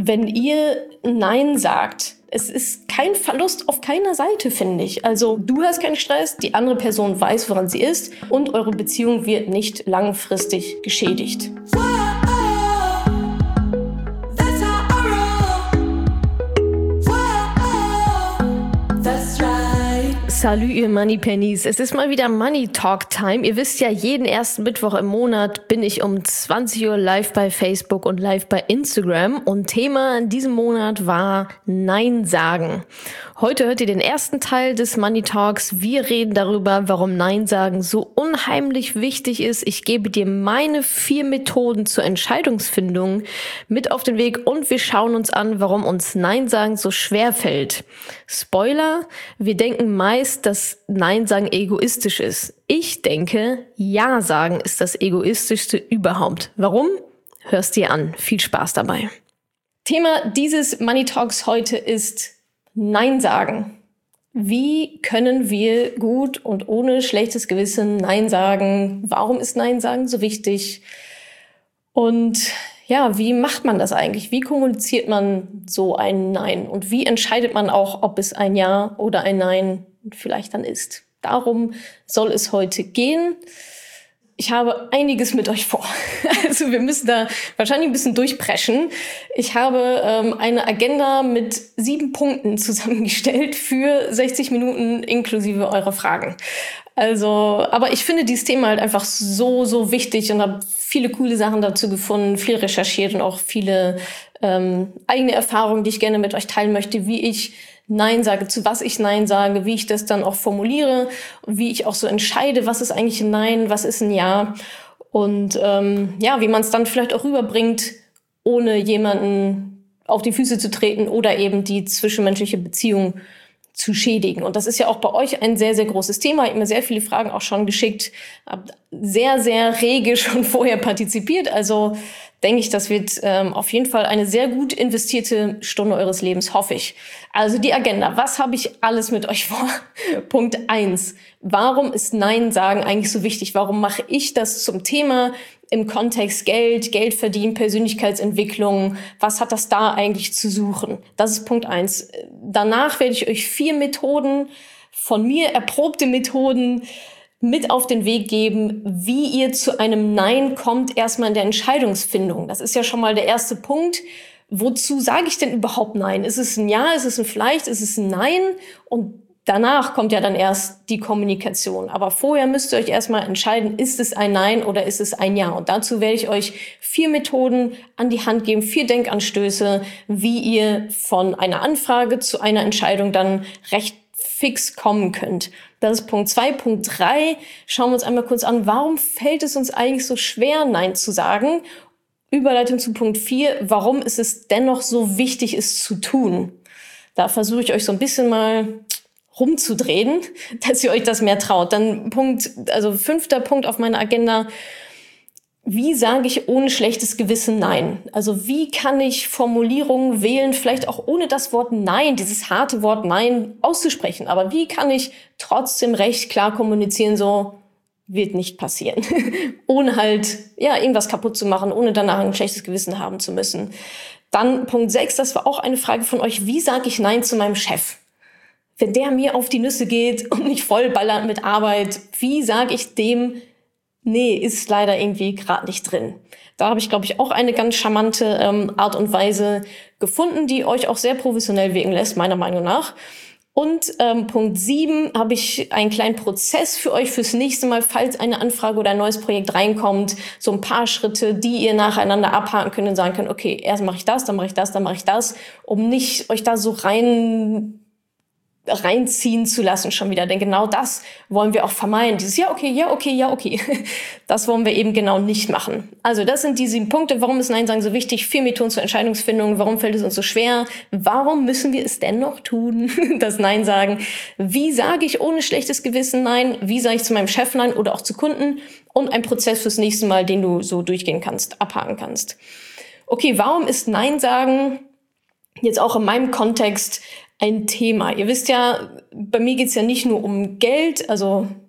wenn ihr Nein sagt. Es ist kein Verlust auf keiner Seite, finde ich. Also du hast keinen Stress, die andere Person weiß, woran sie ist und eure Beziehung wird nicht langfristig geschädigt. Salü, ihr Money Pennies. Es ist mal wieder Money Talk Time. Ihr wisst ja, jeden ersten Mittwoch im Monat bin ich um 20 Uhr live bei Facebook und live bei Instagram. Und Thema in diesem Monat war Nein sagen. Heute hört ihr den ersten Teil des Money Talks. Wir reden darüber, warum Nein sagen so unheimlich wichtig ist. Ich gebe dir meine 4 Methoden zur Entscheidungsfindung mit auf den Weg und wir schauen uns an, warum uns Nein sagen so schwer fällt. Spoiler, wir denken meist, dass Nein sagen egoistisch ist. Ich denke, Ja sagen ist das egoistischste überhaupt. Warum? Hörst dir an. Viel Spaß dabei. Thema dieses Money Talks heute ist Nein sagen. Wie können wir gut und ohne schlechtes Gewissen Nein sagen? Warum ist Nein sagen so wichtig? Und ja, wie macht man das eigentlich? Wie kommuniziert man so ein Nein? Und wie entscheidet man auch, ob es ein Ja oder ein Nein vielleicht dann ist? Darum soll es heute gehen. Ich habe einiges mit euch vor. Also wir müssen da wahrscheinlich ein bisschen durchpreschen. Ich habe eine Agenda mit 7 Punkten zusammengestellt für 60 Minuten inklusive eurer Fragen. Also, aber ich finde dieses Thema halt einfach so wichtig und habe viele coole Sachen dazu gefunden, viel recherchiert und auch viele eigene Erfahrungen, die ich gerne mit euch teilen möchte, wie ich Nein sage, zu was ich Nein sage, wie ich das dann auch formuliere, wie ich auch so entscheide, was ist eigentlich ein Nein, was ist ein Ja und wie man es dann vielleicht auch rüberbringt, ohne jemanden auf die Füße zu treten oder eben die zwischenmenschliche Beziehung zu schädigen. Und das ist ja auch bei euch ein sehr großes Thema. Ich habe mir sehr viele Fragen auch schon geschickt, habe sehr rege schon vorher partizipiert. Also denke ich, das wird auf jeden Fall eine sehr gut investierte Stunde eures Lebens, hoffe ich. Also die Agenda, was habe ich alles mit euch vor? Punkt 1. Warum ist Nein sagen eigentlich so wichtig? Warum mache ich das zum Thema im Kontext Geld verdienen, Persönlichkeitsentwicklung? Was hat das da eigentlich zu suchen? Das ist Punkt 1. Danach werde ich euch 4 Methoden, von mir erprobte Methoden, mit auf den Weg geben, wie ihr zu einem Nein kommt, erstmal in der Entscheidungsfindung. Das ist ja schon mal der erste Punkt. Wozu sage ich denn überhaupt Nein? Ist es ein Ja, ist es ein Vielleicht, ist es ein Nein? Und danach kommt ja dann erst die Kommunikation. Aber vorher müsst ihr euch erstmal entscheiden, ist es ein Nein oder ist es ein Ja? Und dazu werde ich euch 4 Methoden an die Hand geben, 4 Denkanstöße, wie ihr von einer Anfrage zu einer Entscheidung dann recht fix kommen könnt. Das ist Punkt 2. Punkt 3, schauen wir uns einmal kurz an, warum fällt es uns eigentlich so schwer, Nein zu sagen? Überleitung zu Punkt 4, warum ist es dennoch so wichtig, es zu tun? Da versuche ich euch so ein bisschen mal rumzudrehen, dass ihr euch das mehr traut. Dann 5. Punkt auf meiner Agenda, wie sage ich ohne schlechtes Gewissen Nein? Also wie kann ich Formulierungen wählen, vielleicht auch ohne das Wort Nein, dieses harte Wort Nein auszusprechen. Aber wie kann ich trotzdem recht klar kommunizieren, so wird nicht passieren. Ohne halt irgendwas kaputt zu machen, ohne danach ein schlechtes Gewissen haben zu müssen. Dann Punkt 6, das war auch eine Frage von euch, wie sage ich Nein zu meinem Chef? Wenn der mir auf die Nüsse geht und mich vollballert mit Arbeit, wie sage ich dem, nee, ist leider irgendwie gerade nicht drin. Da habe ich, glaube ich, auch eine ganz charmante Art und Weise gefunden, die euch auch sehr professionell wirken lässt, meiner Meinung nach. Und Punkt 7 habe ich einen kleinen Prozess für euch fürs nächste Mal, falls eine Anfrage oder ein neues Projekt reinkommt. So ein paar Schritte, die ihr nacheinander abhaken könnt und sagen könnt, okay, erst mache ich das, dann mache ich das, dann mache ich das, um nicht euch da so reinziehen zu lassen schon wieder. Denn genau das wollen wir auch vermeiden. Dieses ja, okay. Das wollen wir eben genau nicht machen. Also das sind die 7 Punkte. Warum ist Nein sagen so wichtig? 4 Methoden zur Entscheidungsfindung. Warum fällt es uns so schwer? Warum müssen wir es dennoch tun? Das Nein sagen. Wie sage ich ohne schlechtes Gewissen Nein? Wie sage ich zu meinem Chef Nein oder auch zu Kunden? Und ein Prozess fürs nächste Mal, den du so durchgehen kannst, abhaken kannst. Okay, warum ist Nein sagen jetzt auch in meinem Kontext ein Thema? Ihr wisst ja, bei mir geht's ja nicht nur um Geld, also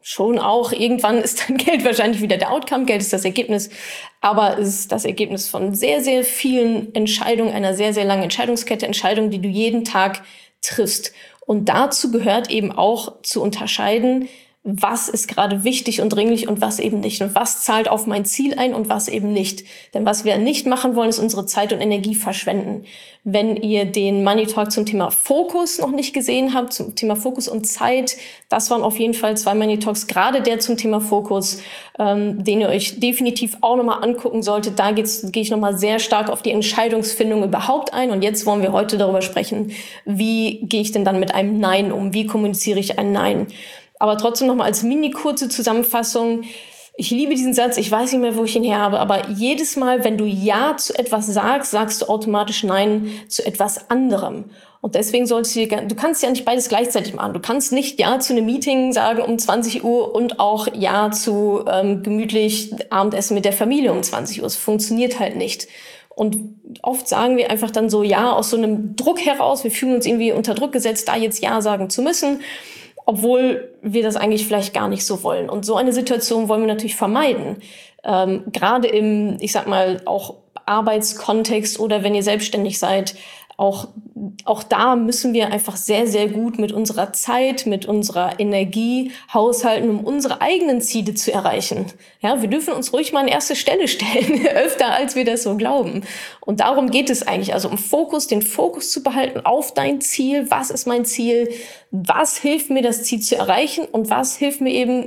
schon auch. Irgendwann ist dann Geld wahrscheinlich wieder der Outcome. Geld ist das Ergebnis. Aber es ist das Ergebnis von sehr, sehr vielen Entscheidungen, einer sehr, sehr langen Entscheidungskette, Entscheidungen, die du jeden Tag triffst. Und dazu gehört eben auch zu unterscheiden, was ist gerade wichtig und dringlich und was eben nicht. Und was zahlt auf mein Ziel ein und was eben nicht. Denn was wir nicht machen wollen, ist unsere Zeit und Energie verschwenden. Wenn ihr den Money Talk zum Thema Fokus noch nicht gesehen habt, zum Thema Fokus und Zeit, das waren auf jeden Fall 2 Money Talks, gerade der zum Thema Fokus, den ihr euch definitiv auch nochmal angucken solltet. Da gehe ich nochmal sehr stark auf die Entscheidungsfindung überhaupt ein. Und jetzt wollen wir heute darüber sprechen, wie gehe ich denn dann mit einem Nein um? Wie kommuniziere ich ein Nein? Aber trotzdem nochmal als mini-kurze Zusammenfassung. Ich liebe diesen Satz, ich weiß nicht mehr, wo ich ihn her habe, aber jedes Mal, wenn du Ja zu etwas sagst, sagst du automatisch Nein zu etwas anderem. Und deswegen du kannst ja nicht beides gleichzeitig machen. Du kannst nicht Ja zu einem Meeting sagen um 20 Uhr und auch Ja zu gemütlich Abendessen mit der Familie um 20 Uhr. Es funktioniert halt nicht. Und oft sagen wir einfach dann so Ja aus so einem Druck heraus. Wir fühlen uns irgendwie unter Druck gesetzt, da jetzt Ja sagen zu müssen, obwohl wir das eigentlich vielleicht gar nicht so wollen. Und so eine Situation wollen wir natürlich vermeiden. Gerade im, ich sag mal, auch Arbeitskontext oder wenn ihr selbstständig seid, auch da müssen wir einfach sehr, sehr gut mit unserer Zeit, mit unserer Energie haushalten, um unsere eigenen Ziele zu erreichen. Ja, wir dürfen uns ruhig mal an erste Stelle stellen, öfter als wir das so glauben. Und darum geht es eigentlich, also um den Fokus zu behalten auf dein Ziel. Was ist mein Ziel? Was hilft mir, das Ziel zu erreichen? Und was hilft mir eben,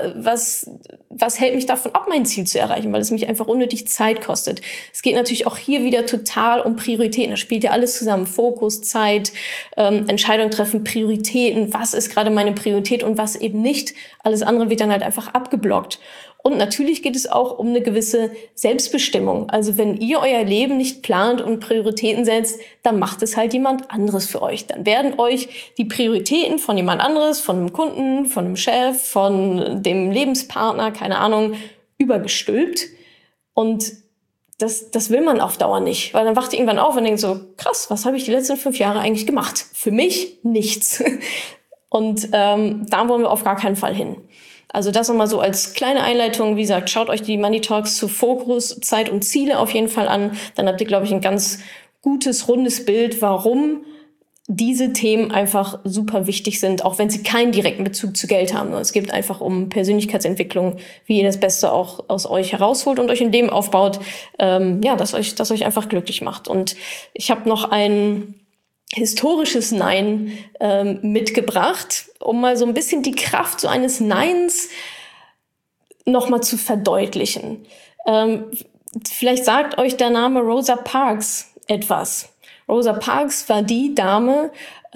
was hält mich davon ab, mein Ziel zu erreichen? Weil es mich einfach unnötig Zeit kostet. Es geht natürlich auch hier wieder total um Prioritäten. Da spielt ja alles zusammen. Fokus, Zeit, Entscheidung treffen, Prioritäten. Was ist gerade meine Priorität und was eben nicht? Alles andere wird dann halt einfach abgeblockt. Und natürlich geht es auch um eine gewisse Selbstbestimmung. Also wenn ihr euer Leben nicht plant und Prioritäten setzt, dann macht es halt jemand anderes für euch. Dann werden euch die Prioritäten von jemand anderes, von einem Kunden, von einem Chef, von dem Lebenspartner, keine Ahnung, übergestülpt. Und das will man auf Dauer nicht. Weil dann wacht ihr irgendwann auf und denkt so, krass, was habe ich die letzten 5 Jahre eigentlich gemacht? Für mich nichts. Und da wollen wir auf gar keinen Fall hin. Also das nochmal so als kleine Einleitung. Wie gesagt, schaut euch die Money Talks zu Fokus, Zeit und Ziele auf jeden Fall an. Dann habt ihr, glaube ich, ein ganz gutes, rundes Bild, warum diese Themen einfach super wichtig sind, auch wenn sie keinen direkten Bezug zu Geld haben. Es geht einfach um Persönlichkeitsentwicklung, wie ihr das Beste auch aus euch herausholt und euch in dem aufbaut, das euch einfach glücklich macht. Und ich habe noch ein historisches Nein mitgebracht, um mal so ein bisschen die Kraft so eines Neins nochmal zu verdeutlichen. Vielleicht sagt euch der Name Rosa Parks etwas. Rosa Parks war die Dame,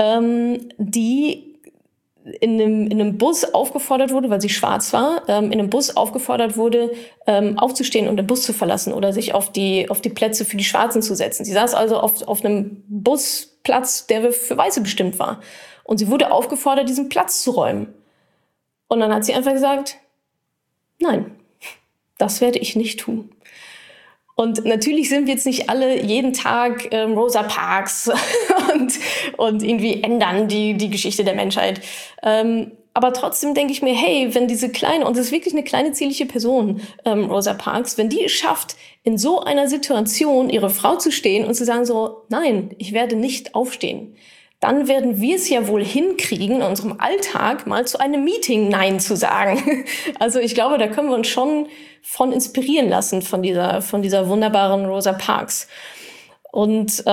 die in einem Bus aufgefordert wurde, weil sie schwarz war, in einem Bus aufgefordert wurde, aufzustehen und den Bus zu verlassen oder sich auf die Plätze für die Schwarzen zu setzen. Sie saß also auf einem Busplatz, der für Weiße bestimmt war. Und sie wurde aufgefordert, diesen Platz zu räumen. Und dann hat sie einfach gesagt, nein, das werde ich nicht tun. Und natürlich sind wir jetzt nicht alle jeden Tag Rosa Parks und irgendwie ändern die Geschichte der Menschheit. Aber trotzdem denke ich mir, hey, wenn diese kleine, und das ist wirklich eine kleine zierliche Person, Rosa Parks, wenn die es schafft, in so einer Situation ihre Frau zu stehen und zu sagen so, nein, ich werde nicht aufstehen, dann werden wir es ja wohl hinkriegen, in unserem Alltag mal zu einem Meeting Nein zu sagen. Also ich glaube, da können wir uns schon von inspirieren lassen, von dieser wunderbaren Rosa Parks. Und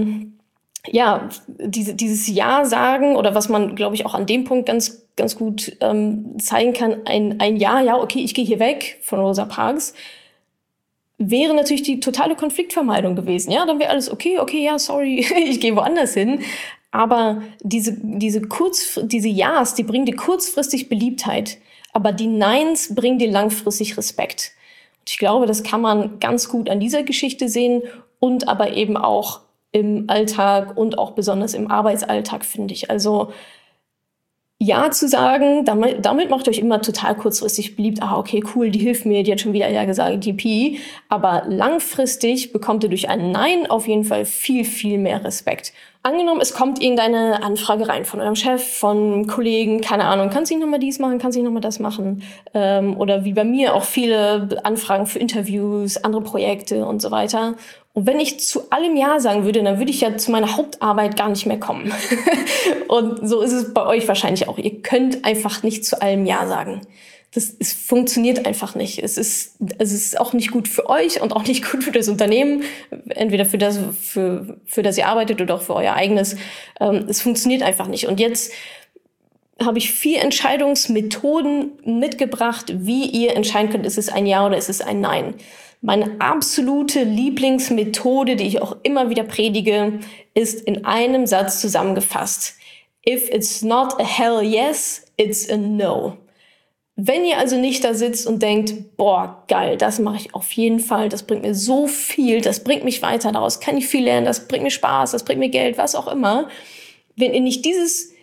dieses Ja sagen, oder was man, glaube ich, auch an dem Punkt ganz gut zeigen kann, ein Ja, okay, ich gehe hier weg von Rosa Parks, wäre natürlich die totale Konfliktvermeidung gewesen. Ja, dann wäre alles okay, ja, sorry, ich gehe woanders hin. Aber diese Ja's, die bringen dir kurzfristig Beliebtheit, aber die Neins bringen dir langfristig Respekt. Und ich glaube, das kann man ganz gut an dieser Geschichte sehen und aber eben auch im Alltag und auch besonders im Arbeitsalltag, finde ich. Also Ja zu sagen, damit macht euch immer total kurzfristig beliebt. Okay, cool, die hilft mir, die hat schon wieder Ja gesagt, die. Aber langfristig bekommt ihr durch ein Nein auf jeden Fall viel, viel mehr Respekt. Angenommen, es kommt irgendeine Anfrage rein von eurem Chef, von Kollegen, keine Ahnung, kannst du nicht nochmal dies machen, kannst du nicht nochmal das machen? Oder wie bei mir auch viele Anfragen für Interviews, andere Projekte und so weiter. Und wenn ich zu allem Ja sagen würde, dann würde ich ja zu meiner Hauptarbeit gar nicht mehr kommen. Und so ist es bei euch wahrscheinlich auch. Ihr könnt einfach nicht zu allem Ja sagen. Es funktioniert einfach nicht. Es ist auch nicht gut für euch und auch nicht gut für das Unternehmen, entweder für das ihr arbeitet oder auch für euer eigenes. Es funktioniert einfach nicht. Und jetzt habe ich 4 Entscheidungsmethoden mitgebracht, wie ihr entscheiden könnt, ist es ein Ja oder ist es ein Nein. Meine absolute Lieblingsmethode, die ich auch immer wieder predige, ist in einem Satz zusammengefasst. If it's not a hell yes, it's a no. Wenn ihr also nicht da sitzt und denkt, boah, geil, das mache ich auf jeden Fall, das bringt mir so viel, das bringt mich weiter, daraus kann ich viel lernen, das bringt mir Spaß, das bringt mir Geld, was auch immer. Wenn ihr nicht dieses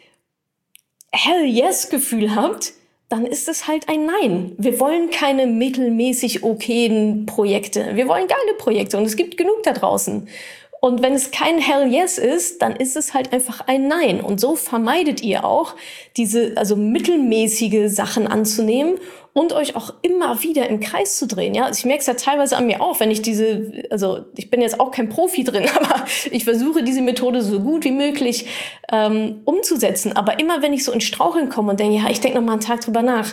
Hell-Yes-Gefühl habt, dann ist es halt ein Nein. Wir wollen keine mittelmäßig okayen Projekte. Wir wollen geile Projekte und es gibt genug da draußen. Und wenn es kein Hell Yes ist, dann ist es halt einfach ein Nein. Und so vermeidet ihr auch, diese mittelmäßige Sachen anzunehmen und euch auch immer wieder im Kreis zu drehen. Ja, also ich merke es ja teilweise an mir auch, wenn ich ich bin jetzt auch kein Profi drin, aber ich versuche diese Methode so gut wie möglich umzusetzen. Aber immer wenn ich so in Straucheln komme und denke, ja, ich denke noch mal einen Tag drüber nach,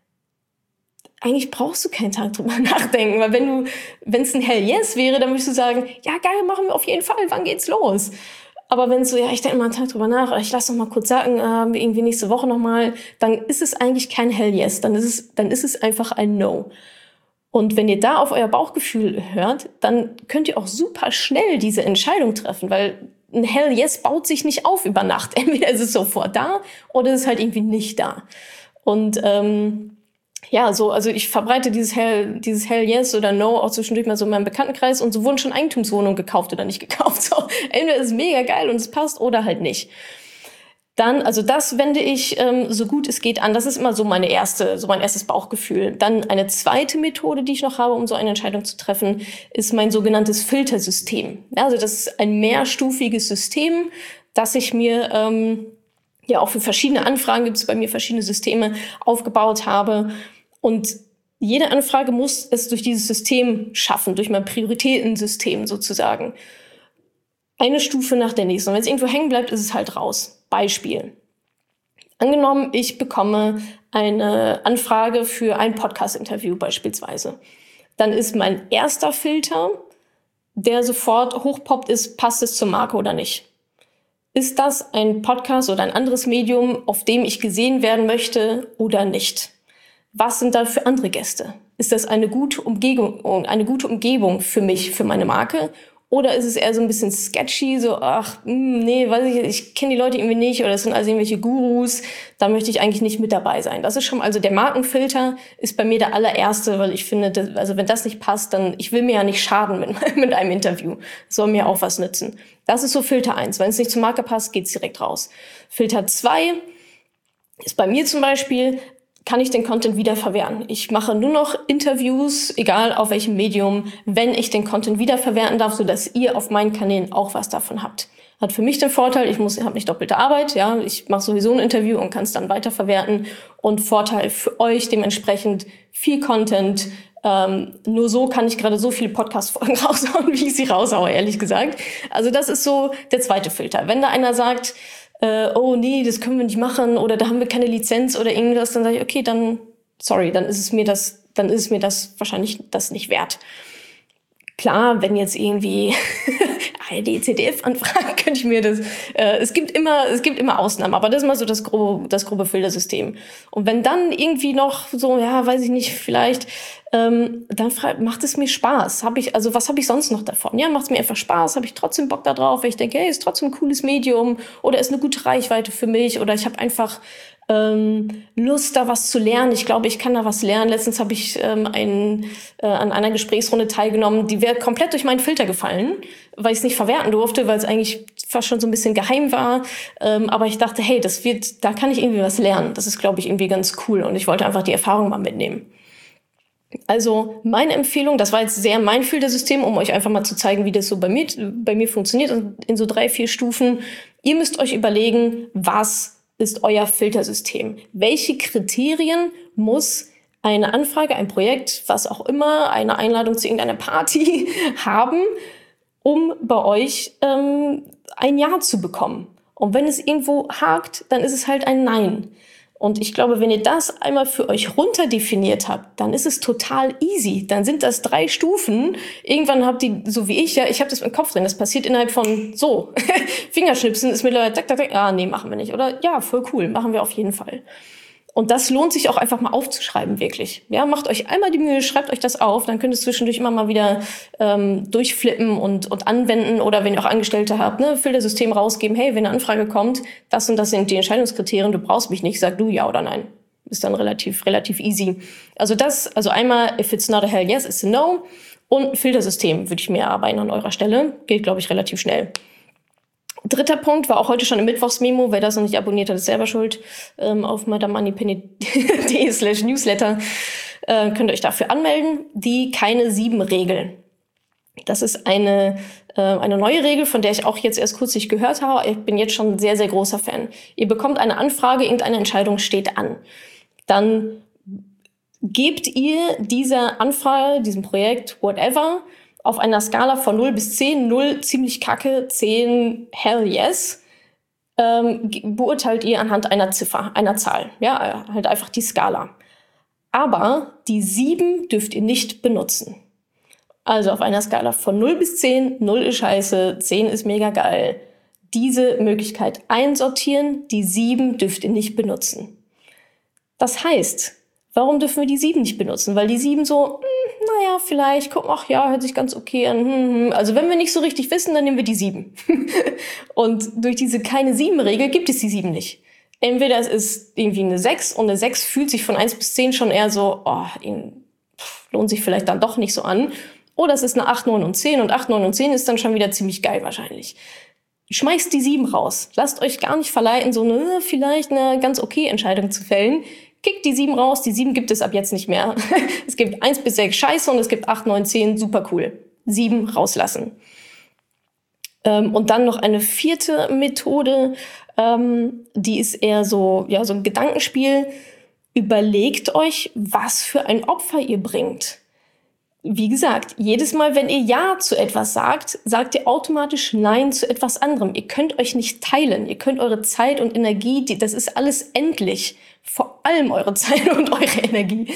eigentlich brauchst du keinen Tag drüber nachdenken, weil wenn es ein Hell Yes wäre, dann würdest du sagen, ja geil, machen wir auf jeden Fall, wann geht's los? Aber wenn es so, ja, ich denke mal einen Tag drüber nach, ich lasse noch mal kurz sagen, irgendwie nächste Woche noch mal, dann ist es eigentlich kein Hell Yes, dann ist es einfach ein No. Und wenn ihr da auf euer Bauchgefühl hört, dann könnt ihr auch super schnell diese Entscheidung treffen, weil ein Hell Yes baut sich nicht auf über Nacht. Entweder ist es sofort da oder ist es halt irgendwie nicht da. Und also ich verbreite dieses Hell Yes oder No auch zwischendurch mal so in meinem Bekanntenkreis und so wurden schon Eigentumswohnungen gekauft oder nicht gekauft. So, entweder ist es mega geil und es passt oder halt nicht. Dann, also das wende ich so gut es geht an. Das ist immer so mein erstes Bauchgefühl. Dann eine zweite Methode, die ich noch habe, um so eine Entscheidung zu treffen, ist mein sogenanntes Filtersystem. Ja, also das ist ein mehrstufiges System, das ich mir auch für verschiedene Anfragen gibt es bei mir verschiedene Systeme aufgebaut habe. Und jede Anfrage muss es durch dieses System schaffen, durch mein Prioritätensystem sozusagen. Eine Stufe nach der nächsten. Und wenn es irgendwo hängen bleibt, ist es halt raus. Beispiel. Angenommen, ich bekomme eine Anfrage für ein Podcast-Interview beispielsweise. Dann ist mein erster Filter, der sofort hochpoppt, ist, passt es zur Marke oder nicht? Ist das ein Podcast oder ein anderes Medium, auf dem ich gesehen werden möchte oder nicht? Was sind da für andere Gäste? Ist das eine gute Umgebung für mich, für meine Marke? Oder ist es eher so ein bisschen sketchy, so, ich kenne die Leute irgendwie nicht oder es sind also irgendwelche Gurus, da möchte ich eigentlich nicht mit dabei sein. Das ist schon, also der Markenfilter ist bei mir der allererste, weil ich finde, wenn das nicht passt, dann, ich will mir ja nicht schaden mit einem Interview. Das soll mir auch was nützen. Das ist so Filter 1. Wenn es nicht zur Marke passt, geht's direkt raus. Filter 2 ist bei mir zum Beispiel, kann ich den Content wiederverwerten. Ich mache nur noch Interviews, egal auf welchem Medium, wenn ich den Content wiederverwerten darf, sodass ihr auf meinen Kanälen auch was davon habt. Hat für mich den Vorteil, ich habe nicht doppelte Arbeit, ja, ich mache sowieso ein Interview und kann es dann weiterverwerten. Und Vorteil für euch dementsprechend viel Content. Nur so kann ich gerade so viele Podcast-Folgen raushauen, wie ich sie raushaue, ehrlich gesagt. Also das ist so der zweite Filter. Wenn da einer sagt, oh nee, das können wir nicht machen oder da haben wir keine Lizenz oder irgendwas, dann sage ich, okay, dann ist es mir das wahrscheinlich das nicht wert. Klar, wenn jetzt irgendwie ARD, ZDF anfragen, könnte ich mir das, es gibt immer Ausnahmen, aber das ist mal so das grobe Filtersystem. Und wenn dann irgendwie noch so, ja, weiß ich nicht, vielleicht, dann macht es mir Spaß. Was habe ich sonst noch davon? Ja, macht es mir einfach Spaß, habe ich trotzdem Bock da drauf, weil ich denke, hey, ist trotzdem ein cooles Medium oder ist eine gute Reichweite für mich oder ich habe einfach Lust, da was zu lernen. Ich glaube, ich kann da was lernen. Letztens habe ich an einer Gesprächsrunde teilgenommen, die wäre komplett durch meinen Filter gefallen, weil ich es nicht verwerten durfte, weil es eigentlich fast schon so ein bisschen geheim war. Aber ich dachte, hey, da kann ich irgendwie was lernen. Das ist, glaube ich, irgendwie ganz cool und ich wollte einfach die Erfahrung mal mitnehmen. Also meine Empfehlung, das war jetzt sehr mein Filtersystem, um euch einfach mal zu zeigen, wie das so bei mir funktioniert, und in so 3, 4 Stufen. Ihr müsst euch überlegen, was ist euer Filtersystem? Welche Kriterien muss eine Anfrage, ein Projekt, was auch immer, eine Einladung zu irgendeiner Party haben, um bei euch ein Ja zu bekommen? Und wenn es irgendwo hakt, dann ist es halt ein Nein. Und ich glaube, wenn ihr das einmal für euch runterdefiniert habt, dann ist es total easy. Dann sind das 3 Stufen. Irgendwann habt ihr, so wie ich, ja, ich habe das im Kopf drin. Das passiert innerhalb von so. Fingerschnipsen ist mittlerweile, tak, tak, tak. Ah, nee, machen wir nicht. Oder ja, voll cool, machen wir auf jeden Fall. Und das lohnt sich auch einfach mal aufzuschreiben, wirklich. Ja, macht euch einmal die Mühe, schreibt euch das auf, dann könnt ihr es zwischendurch immer mal wieder durchflippen und anwenden. Oder wenn ihr auch Angestellte habt, ne, Filtersystem rausgeben, hey, wenn eine Anfrage kommt, das und das sind die Entscheidungskriterien, du brauchst mich nicht, sag du ja oder nein. Ist dann relativ easy. Also einmal, if it's not a hell yes, it's a no. Und ein Filtersystem würde ich mir erarbeiten an eurer Stelle. Geht, glaube ich, relativ schnell. 3. Punkt war auch heute schon im Mittwochsmemo. Wer das noch nicht abonniert hat, ist selber schuld. Auf madamoneypenny.de/newsletter könnt ihr euch dafür anmelden. Die keine 7 Regeln. Das ist eine neue Regel, von der ich auch jetzt erst kürzlich gehört habe. Ich bin jetzt schon ein sehr, sehr großer Fan. Ihr bekommt eine Anfrage, irgendeine Entscheidung steht an. Dann gebt ihr dieser Anfrage, diesem Projekt, whatever, auf einer Skala von 0 bis 10, 0 ziemlich kacke, 10 hell yes, beurteilt ihr anhand einer Ziffer, einer Zahl. Ja, halt einfach die Skala. Aber die 7 dürft ihr nicht benutzen. Also auf einer Skala von 0 bis 10, 0 ist scheiße, 10 ist mega geil. Diese Möglichkeit einsortieren, die 7 dürft ihr nicht benutzen. Das heißt, warum dürfen wir die 7 nicht benutzen? Weil die 7 so, naja, vielleicht, guck, ach ja, hört sich ganz okay an. Also wenn wir nicht so richtig wissen, dann nehmen wir die 7. Und durch diese keine 7-Regel gibt es die 7 nicht. Entweder es ist irgendwie eine 6 und eine 6 fühlt sich von 1 bis 10 schon eher so, lohnt sich vielleicht dann doch nicht so an. Oder es ist eine 8, 9 und 10 und 8, 9 und 10 ist dann schon wieder ziemlich geil wahrscheinlich. Schmeißt die 7 raus. Lasst euch gar nicht verleiten, so vielleicht eine ganz okay Entscheidung zu fällen. Kickt die 7 raus, die 7 gibt es ab jetzt nicht mehr. Es gibt 1 bis 6 scheiße und es gibt 8, 9, 10 super cool. 7 rauslassen. Und dann noch eine 4. Methode, die ist eher so ein Gedankenspiel. Überlegt euch, was für ein Opfer ihr bringt. Wie gesagt, jedes Mal, wenn ihr Ja zu etwas sagt, sagt ihr automatisch Nein zu etwas anderem. Ihr könnt euch nicht teilen. Ihr könnt eure Zeit und Energie, das ist alles endlich. Vor allem eure Zeit und eure Energie.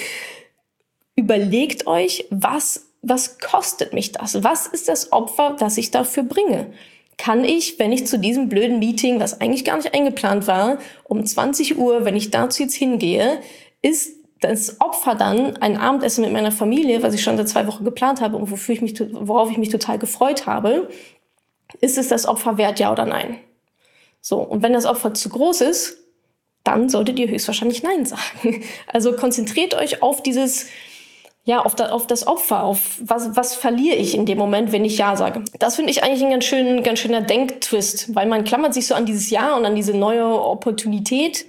Überlegt euch, was kostet mich das? Was ist das Opfer, das ich dafür bringe? Kann ich, wenn ich zu diesem blöden Meeting, was eigentlich gar nicht eingeplant war, um 20 Uhr, wenn ich dazu jetzt hingehe, ist das Opfer dann ein Abendessen mit meiner Familie, was ich schon seit 2 Wochen geplant habe und worauf ich mich total gefreut habe, ist es das Opfer wert, ja oder nein? So, und wenn das Opfer zu groß ist, dann solltet ihr höchstwahrscheinlich Nein sagen. Also konzentriert euch auf dieses, auf das Opfer, auf was verliere ich in dem Moment, wenn ich Ja sage. Das finde ich eigentlich ein ganz schöner Denktwist, weil man klammert sich so an dieses Ja und an diese neue Opportunität.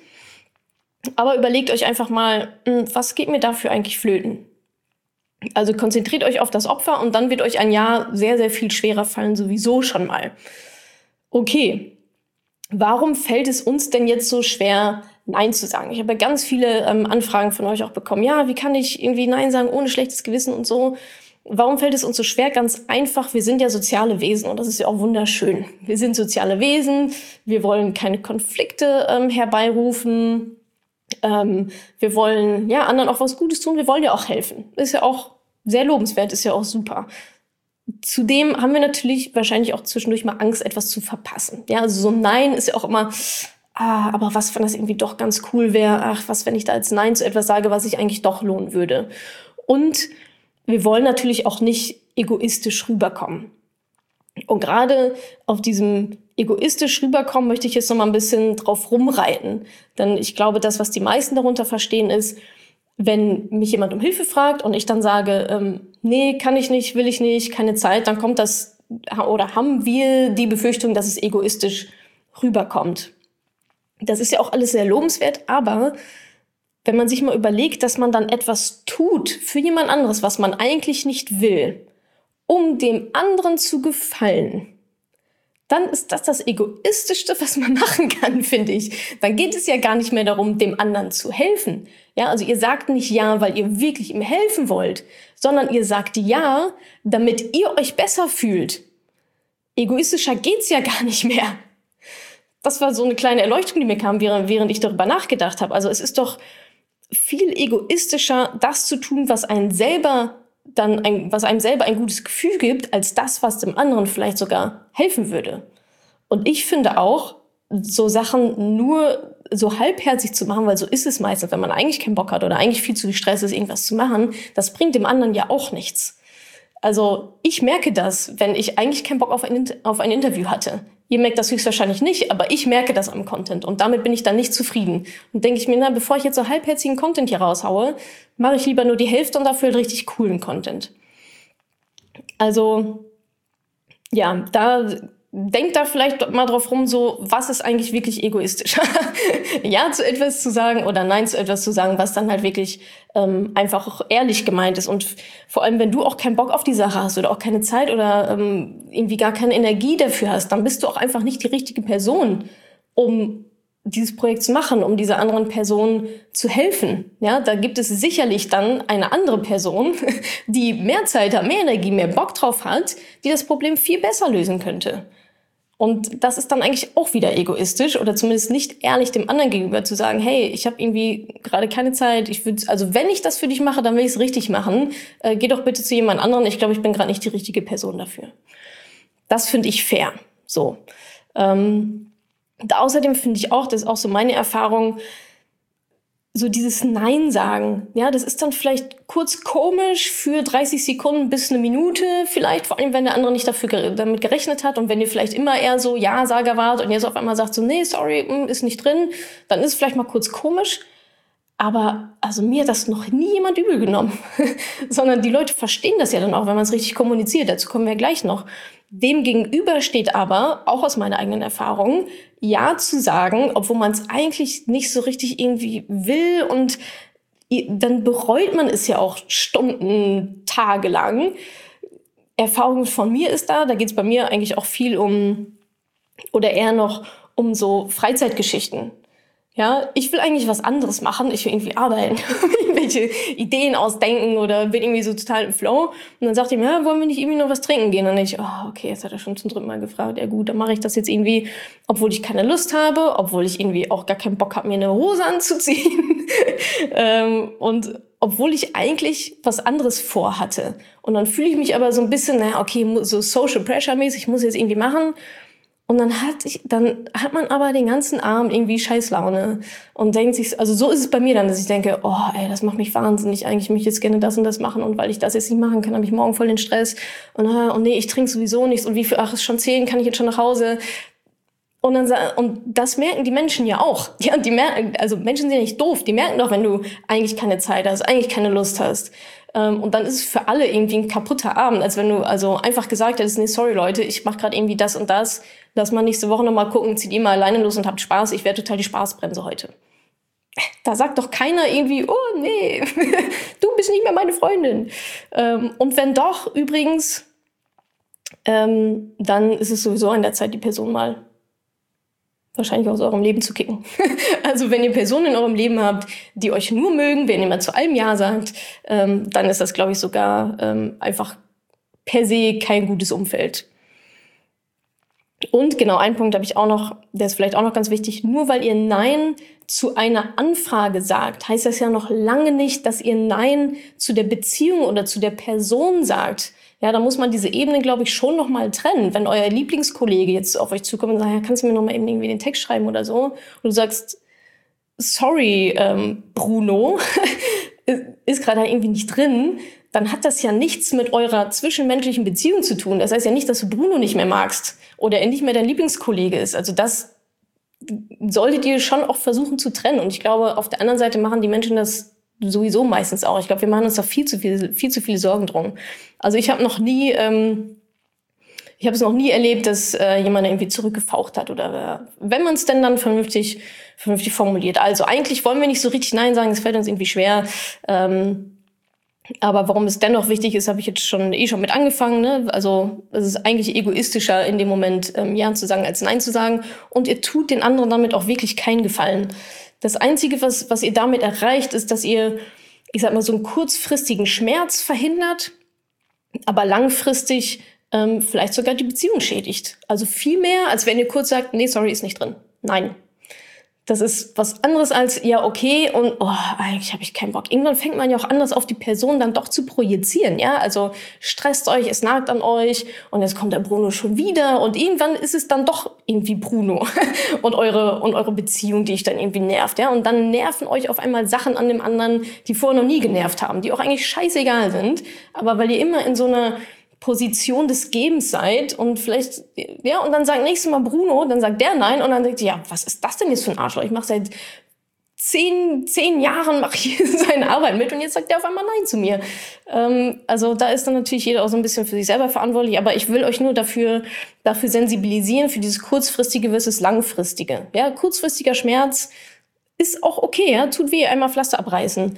Aber überlegt euch einfach mal, was geht mir dafür eigentlich flöten? Also konzentriert euch auf das Opfer und dann wird euch ein Ja sehr, sehr viel schwerer fallen, sowieso schon mal. Okay, warum fällt es uns denn jetzt so schwer, Nein zu sagen? Ich habe ja ganz viele Anfragen von euch auch bekommen. Ja, wie kann ich irgendwie Nein sagen ohne schlechtes Gewissen und so? Warum fällt es uns so schwer? Ganz einfach, wir sind ja soziale Wesen und das ist ja auch wunderschön. Wir sind soziale Wesen, wir wollen keine Konflikte herbeirufen. Wir wollen anderen auch was Gutes tun, wir wollen ja auch helfen. Ist ja auch sehr lobenswert, ist ja auch super. Zudem haben wir natürlich wahrscheinlich auch zwischendurch mal Angst, etwas zu verpassen. Ja, also so ein Nein ist ja auch immer, aber was, wenn das irgendwie doch ganz cool wäre? Ach, was, wenn ich da jetzt Nein zu etwas sage, was sich eigentlich doch lohnen würde? Und wir wollen natürlich auch nicht egoistisch rüberkommen. Und gerade auf diesem egoistisch rüberkommen möchte ich jetzt noch mal ein bisschen drauf rumreiten. Denn ich glaube, das, was die meisten darunter verstehen, ist, wenn mich jemand um Hilfe fragt und ich dann sage, nee, kann ich nicht, will ich nicht, keine Zeit, dann kommt das, oder haben wir die Befürchtung, dass es egoistisch rüberkommt. Das ist ja auch alles sehr lobenswert, aber wenn man sich mal überlegt, dass man dann etwas tut für jemand anderes, was man eigentlich nicht will, um dem anderen zu gefallen, dann ist das Egoistischste, was man machen kann, finde ich. Dann geht es ja gar nicht mehr darum, dem anderen zu helfen. Ja, also ihr sagt nicht ja, weil ihr wirklich ihm helfen wollt, sondern ihr sagt ja, damit ihr euch besser fühlt. Egoistischer geht's ja gar nicht mehr. Das war so eine kleine Erleuchtung, die mir kam, während ich darüber nachgedacht habe. Also es ist doch viel egoistischer, das zu tun, was einem selber ein gutes Gefühl gibt, als das, was dem anderen vielleicht sogar helfen würde. Und ich finde auch, so Sachen nur so halbherzig zu machen, weil so ist es meistens, wenn man eigentlich keinen Bock hat oder eigentlich viel zu gestresst ist, irgendwas zu machen, das bringt dem anderen ja auch nichts. Also ich merke das, wenn ich eigentlich keinen Bock auf ein Interview hatte. Ihr merkt das höchstwahrscheinlich nicht, aber ich merke das am Content und damit bin ich dann nicht zufrieden. Und denke ich mir, bevor ich jetzt so halbherzigen Content hier raushaue, mache ich lieber nur die Hälfte und dafür richtig coolen Content. Also, ja, denkt da vielleicht mal drauf rum, so, was ist eigentlich wirklich egoistisch? Ja zu etwas zu sagen oder nein zu etwas zu sagen, was dann halt wirklich einfach auch ehrlich gemeint ist. Und vor allem, wenn du auch keinen Bock auf die Sache hast oder auch keine Zeit oder irgendwie gar keine Energie dafür hast, dann bist du auch einfach nicht die richtige Person, um dieses Projekt zu machen, um dieser anderen Person zu helfen. Ja, da gibt es sicherlich dann eine andere Person, die mehr Zeit hat, mehr Energie, mehr Bock drauf hat, die das Problem viel besser lösen könnte. Und das ist dann eigentlich auch wieder egoistisch oder zumindest nicht ehrlich dem anderen gegenüber zu sagen, hey, ich habe irgendwie gerade keine Zeit, also wenn ich das für dich mache, dann will ich es richtig machen. Geh doch bitte zu jemand anderen, ich glaube, ich bin gerade nicht die richtige Person dafür. Das finde ich fair. So. Außerdem finde ich auch, das ist auch so meine Erfahrung, so dieses Nein sagen, ja, das ist dann vielleicht kurz komisch für 30 Sekunden bis eine Minute vielleicht, vor allem wenn der andere nicht damit gerechnet hat und wenn ihr vielleicht immer eher so Ja-Sager wart und jetzt auf einmal sagt so, nee, sorry, ist nicht drin, dann ist es vielleicht mal kurz komisch, aber also mir hat das noch nie jemand übel genommen, sondern die Leute verstehen das ja dann auch, wenn man es richtig kommuniziert, dazu kommen wir gleich noch. Dem gegenüber steht aber, auch aus meiner eigenen Erfahrung, Ja zu sagen, obwohl man es eigentlich nicht so richtig irgendwie will und dann bereut man es ja auch Stunden, Tage lang. Erfahrung von mir ist da geht es bei mir eigentlich auch viel oder eher noch um so Freizeitgeschichten. Ja, ich will eigentlich was anderes machen. Ich will irgendwie arbeiten, irgendwelche Ideen ausdenken oder bin irgendwie so total im Flow. Und dann sagt er mir, ja, wollen wir nicht irgendwie noch was trinken gehen? Und dann denke ich, oh, okay, jetzt hat er schon zum 3. Mal gefragt. Ja gut, dann mache ich das jetzt irgendwie, obwohl ich keine Lust habe, obwohl ich irgendwie auch gar keinen Bock habe, mir eine Hose anzuziehen. Und obwohl ich eigentlich was anderes vorhatte. Und dann fühle ich mich aber so ein bisschen, okay, so Social Pressure mäßig, muss ich jetzt irgendwie machen. Und dann hat man aber den ganzen Abend irgendwie Scheißlaune und denkt sich, also so ist es bei mir dann, dass ich denke, oh ey, das macht mich wahnsinnig, eigentlich möchte ich jetzt gerne das und das machen und weil ich das jetzt nicht machen kann, habe ich morgen voll den Stress und nee, ich trinke sowieso nichts und ist schon 10, kann ich jetzt schon nach Hause? Und das merken die Menschen ja auch. Ja, also Menschen sind ja nicht doof, die merken doch, wenn du eigentlich keine Zeit hast, eigentlich keine Lust hast. Und dann ist es für alle irgendwie ein kaputter Abend, als wenn du also einfach gesagt hättest, nee, sorry Leute, ich mache gerade irgendwie das und das, lass mal nächste Woche nochmal gucken, zieht ihr mal alleine los und habt Spaß, ich werde total die Spaßbremse heute. Da sagt doch keiner irgendwie, oh nee, du bist nicht mehr meine Freundin. Und wenn doch, übrigens, dann ist es sowieso an der Zeit, die Person mal wahrscheinlich aus eurem Leben zu kicken. Also wenn ihr Personen in eurem Leben habt, die euch nur mögen, wenn ihr mal zu allem Ja sagt, dann ist das, glaube ich, sogar einfach per se kein gutes Umfeld. Und genau, einen Punkt habe ich auch noch, der ist vielleicht auch noch ganz wichtig. Nur weil ihr Nein zu einer Anfrage sagt, heißt das ja noch lange nicht, dass ihr Nein zu der Beziehung oder zu der Person sagt. Ja, da muss man diese Ebene, glaube ich, schon noch mal trennen. Wenn euer Lieblingskollege jetzt auf euch zukommt und sagt, ja, kannst du mir noch mal eben irgendwie den Text schreiben oder so? Und du sagst, sorry, Bruno, ist gerade irgendwie nicht drin, dann hat das ja nichts mit eurer zwischenmenschlichen Beziehung zu tun. Das heißt ja nicht, dass du Bruno nicht mehr magst oder er nicht mehr dein Lieblingskollege ist. Also das solltet ihr schon auch versuchen zu trennen. Und ich glaube, auf der anderen Seite machen die Menschen das sowieso meistens auch. Ich glaube, wir machen uns da viel zu viele Sorgen drum. Also ich habe noch nie Ich habe es noch nie erlebt, dass jemand irgendwie zurückgefaucht hat oder wenn man es denn dann vernünftig formuliert. Also eigentlich wollen wir nicht so richtig Nein sagen, es fällt uns irgendwie schwer. Aber warum es dennoch wichtig ist, habe ich jetzt schon mit angefangen. Ne? Also es ist eigentlich egoistischer, in dem Moment Ja zu sagen, als Nein zu sagen. Und ihr tut den anderen damit auch wirklich keinen Gefallen. Das Einzige, was ihr damit erreicht, ist, dass ihr, ich sag mal, so einen kurzfristigen Schmerz verhindert, aber langfristig vielleicht sogar die Beziehung schädigt. Also viel mehr, als wenn ihr kurz sagt, nee, sorry, ist nicht drin. Nein. Das ist was anderes als, ja, okay, und eigentlich habe ich keinen Bock. Irgendwann fängt man ja auch an, das auf die Person dann doch zu projizieren, ja? Also stresst euch, es nagt an euch und jetzt kommt der Bruno schon wieder und irgendwann ist es dann doch irgendwie Bruno und eure Beziehung, die euch dann irgendwie nervt, ja? Und dann nerven euch auf einmal Sachen an dem anderen, die vorher noch nie genervt haben, die auch eigentlich scheißegal sind, aber weil ihr immer in so einer Position des Gebens seid und vielleicht, ja, und dann sagt nächstes Mal Bruno, dann sagt der Nein und dann denkt ihr, ja, was ist das denn jetzt für ein Arschloch? Ich mache seit 10 Jahren mache ich seine Arbeit mit und jetzt sagt der auf einmal Nein zu mir. Also da ist dann natürlich jeder auch so ein bisschen für sich selber verantwortlich, aber ich will euch nur dafür sensibilisieren, für dieses kurzfristige versus langfristige. Ja, kurzfristiger Schmerz ist auch okay, ja, tut weh, einmal Pflaster abreißen.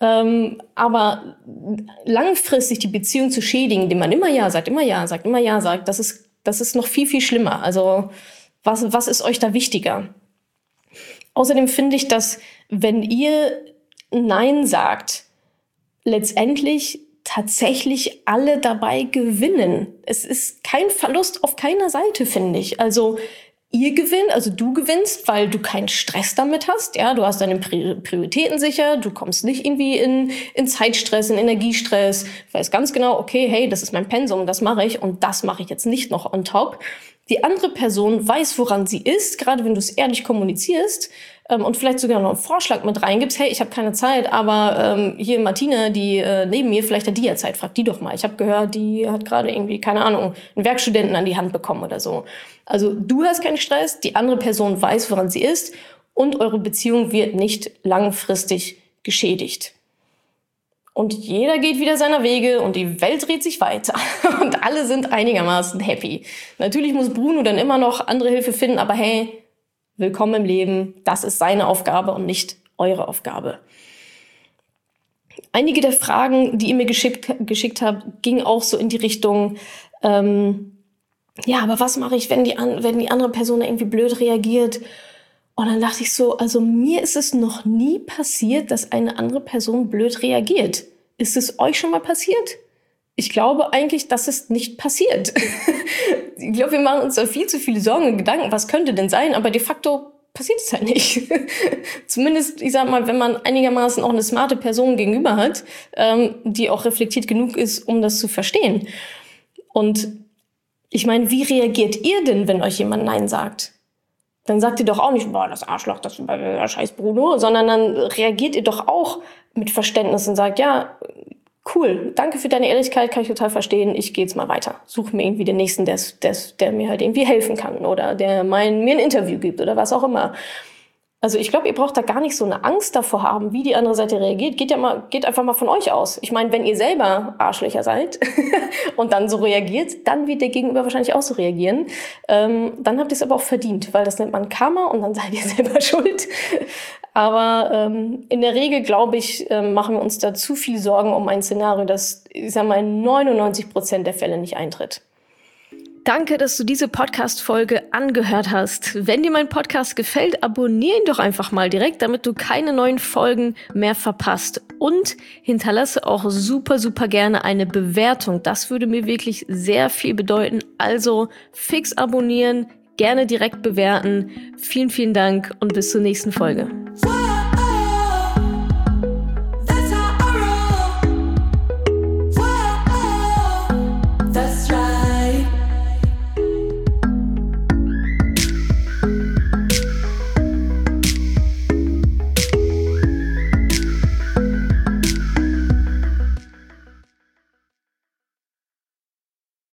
Aber langfristig die Beziehung zu schädigen, indem man immer Ja sagt, das ist noch viel, viel schlimmer. Also was ist euch da wichtiger? Außerdem finde ich, dass wenn ihr Nein sagt, letztendlich tatsächlich alle dabei gewinnen. Es ist kein Verlust auf keiner Seite, finde ich. Also ihr gewinnt, also du gewinnst, weil du keinen Stress damit hast. Ja, du hast deine Prioritäten sicher, du kommst nicht irgendwie in Zeitstress, in Energiestress, weißt ganz genau, okay, hey, das ist mein Pensum, das mache ich und das mache ich jetzt nicht noch on top. Die andere Person weiß, woran sie ist, gerade wenn du es ehrlich kommunizierst und vielleicht sogar noch einen Vorschlag mit reingibst, hey, ich habe keine Zeit, aber hier Martina, die neben mir, vielleicht hat die ja Zeit, frag die doch mal. Ich habe gehört, die hat gerade irgendwie, keine Ahnung, einen Werkstudenten an die Hand bekommen oder so. Also du hast keinen Stress, die andere Person weiß, woran sie ist und eure Beziehung wird nicht langfristig geschädigt. Und jeder geht wieder seiner Wege und die Welt dreht sich weiter. Und alle sind einigermaßen happy. Natürlich muss Bruno dann immer noch andere Hilfe finden, aber hey, willkommen im Leben. Das ist seine Aufgabe und nicht eure Aufgabe. Einige der Fragen, die ihr mir geschickt habt, gingen auch so in die Richtung, ja, aber was mache ich, wenn die andere Person irgendwie blöd reagiert? Und dann dachte ich so, also mir ist es noch nie passiert, dass eine andere Person blöd reagiert. Ist es euch schon mal passiert? Ich glaube eigentlich, dass es nicht passiert. Ich glaube, wir machen uns da viel zu viele Sorgen und Gedanken, was könnte denn sein, aber de facto passiert es halt nicht. Zumindest, ich sag mal, wenn man einigermaßen auch eine smarte Person gegenüber hat, die auch reflektiert genug ist, um das zu verstehen. Und ich meine, wie reagiert ihr denn, wenn euch jemand Nein sagt? Dann sagt ihr doch auch nicht, boah, das Arschloch, das ist der scheiß Bruno, sondern dann reagiert ihr doch auch mit Verständnis und sagt, ja, cool, danke für deine Ehrlichkeit, kann ich total verstehen, ich gehe jetzt mal weiter. Such mir irgendwie den Nächsten, der mir halt irgendwie helfen kann oder der mir ein Interview gibt oder was auch immer. Also ich glaube, ihr braucht da gar nicht so eine Angst davor haben, wie die andere Seite reagiert. Geht einfach mal von euch aus. Ich meine, wenn ihr selber Arschlöcher seid und dann so reagiert, dann wird der Gegenüber wahrscheinlich auch so reagieren. Dann habt ihr es aber auch verdient, weil das nennt man Karma und dann seid ihr selber schuld. Aber in der Regel, glaube ich, machen wir uns da zu viel Sorgen um ein Szenario, das, ich sag mal, in 99% der Fälle nicht eintritt. Danke, dass du diese Podcast-Folge angehört hast. Wenn dir mein Podcast gefällt, abonniere ihn doch einfach mal direkt, damit du keine neuen Folgen mehr verpasst. Und hinterlasse auch super, super gerne eine Bewertung. Das würde mir wirklich sehr viel bedeuten. Also fix abonnieren, gerne direkt bewerten. Vielen, vielen Dank und bis zur nächsten Folge.